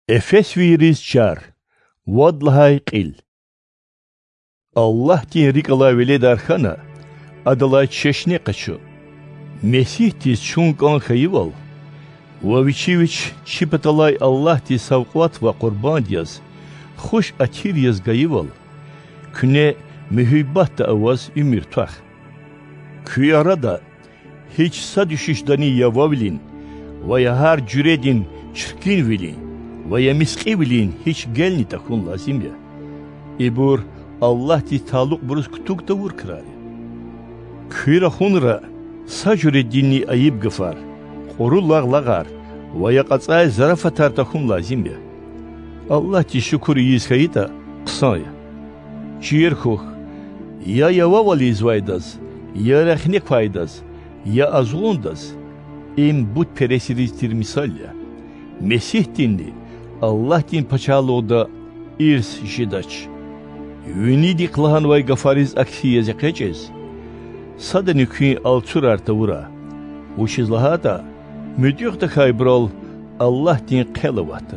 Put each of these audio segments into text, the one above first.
Efes viriz çar, wadlahay qil. Allah din rikala veli darkhana, adalay çeşne qaçu. Mesih tiz çunkan khayval. Vavichivich çipatalay Allah tiz savqvat ve qurban diyaz. Xoş atir yaz gayval. Küne mühibbat da avaz ümür tuh. Küyara da hiç sadüşüşdani yavavlin ve yahar cüredin çirkin vilin ve ya miski vilin hiç gelni takun lazım ya. İbur Allah ti taluk buruz kutuk da vur kırarı. Küyra hunra sa cüredini ayıp gıfar, koru lağlagar ve ya qatsay zarafatar takun lazım ya. Allah ti şükür yizkayı da kısaya. Çiyerkuh ya yavavali izvaydaz, ya rehnek faydaz, ya azğundaz. Em but peresizdir misal ya. Mesih dinli, Allah din paçalı oda irs jidaç. Ünidi qılahan vay gafariz aksi yazakacağız. Sadanı küy alçur arta vura. Uçizlaha da müdür da kaybral Allah din qelavatı.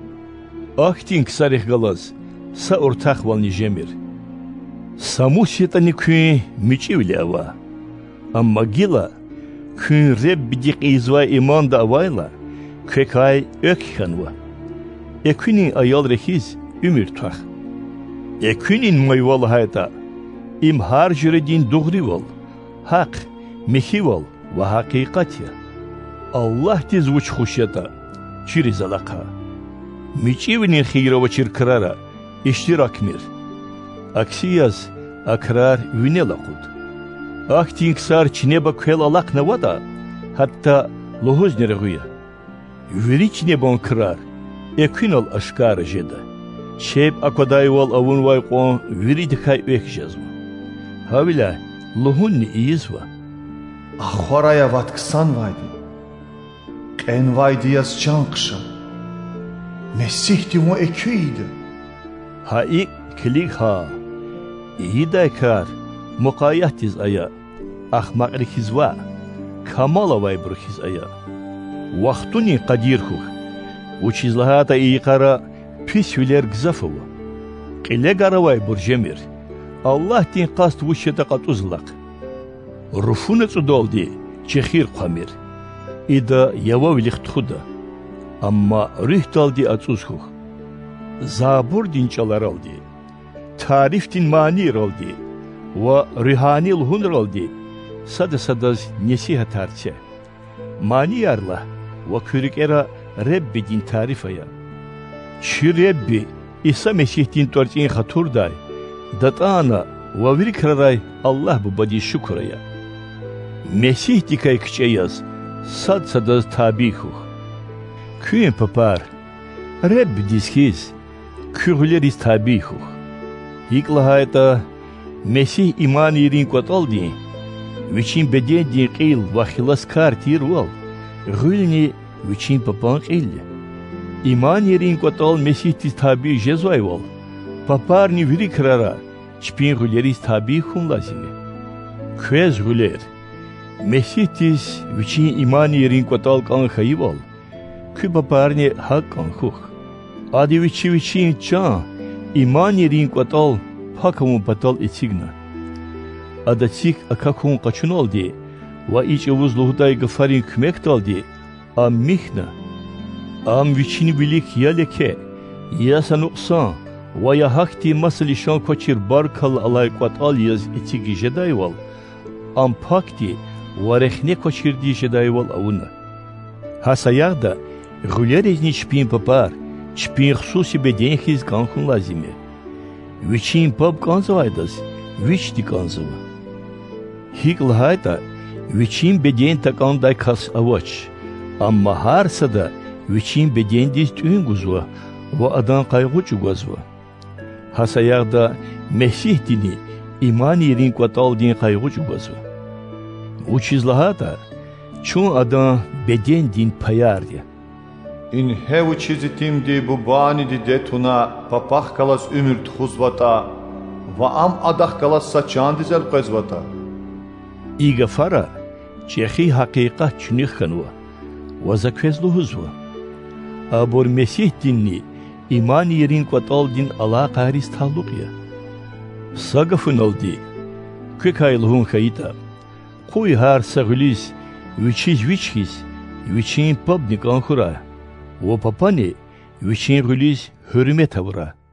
Ah din kısarih galaz, sa ortak valni jemir. Samusiyatani küy müçivli ava. Amma gila kün rebbidik izvay iman da avayla kekay ökhanva. Ekünin ayal rehiz ümür tuh. Ekünin mayval hayata imhar jüredin doğru val. Hak, mehi val ve hakikat ya. Allah tiz vuç huşyata çiriz alaka. Müçivinin khira ve çirkırara iştirak mir. Aksiyaz akrar vine laqud. Aktin ksar çine bakhel alak navada hatta lohuz nereguya. Veriçne bon kırar. Ekünal aşkar jeda. Şeb akadayval avun vay qon viridikay ekjazma. Havila lohunni izva. Ahoraya vatksan vaydi. Qen vaydiyas çanqşa. Mesihti mu eküydi. Haik kilik ha. İhidaykar muqayyatiz aya. Ahmaq rikizva. Kamala vay burkiz aya. Vaxtuni qadirhuh. Uçizlahata iyiqara pisüler gzafova. Qile garavay burjemir. Allah din qast vuşeta qatuzlaq. Rufuna tsudoldi çexir qamir. İda yavavliq txuda. Amma rühtaldi atsuzhuh. Zabur din çalar aldi. Tarif din manir aldi. Ve rühanil hunr aldi. Sadaz nesihat artse. Maniyarla ve kürük era Rebbi din tarifaya. Çi Rebbi İsa Mesih din torçin haturday. Datana ve virkararay Allah bu badi şükraya. Mesih dikay kıçayaz. Sadaz tabihuh. Küyen papar. Rebbi diskiz. Kürleriz tabihuh. Hiklahayta Mesih iman yerin kotal din. Viçin beden din qil ve xilas kar tir val. Gülni viçin papan qil. İman yerin kotal Mesih tiz tabi jezoy val. Paparni viri krara. Çpin güleriz tabi hun lazimi. Kvez güler. Mesih tiz viçin iman yerin kotal kan khayi val. Kü paparni hak kan huh. Adi viçin çan. İman yerin kotal pakamu patal etigna. Adatik akakun qaçun oldu. Ve iç avuz lohuday gıfarin kümek daldı. Am mihna. Am viçini bilik ya leke. Ya sanuksan. Ve ya hakti masal işan koçir barkal alay qatal yaz etigi jedayval. Am pakti. Ve rehne koçirdi jedayval avuna. Hasayaq da gülerezni çpin papar. Çpin xsusi bedenhiz kankun lazimi. Viçin pap kanzavaydas. Viç di kanzava. Hiklahayta viçin beden takanday kas avaç. Amma harsa da viçin beden diz tüyün guzva ve adan kaygıcı guzva. Hasayaq da Mesih dini iman yerin qatal din kaygıcı guzva. Uçizlahata çun adan beden din payar diye. İn hev çizitimdi bu bani di detuna papah kalas ümür txuzvata ve am adah kalas saçan dizel qezvata. İga fara çehi hakikat çünük kanva ve zakvezlu huzva. Абор Месих динни иман ерин кватал дин ала қарис таллуқия. Сагафын алди, көк айлығын қайта, қой хар сағылис, вичиз вичхис, вичин пабник анхура, о папане, вичин ғылис hürmet avra.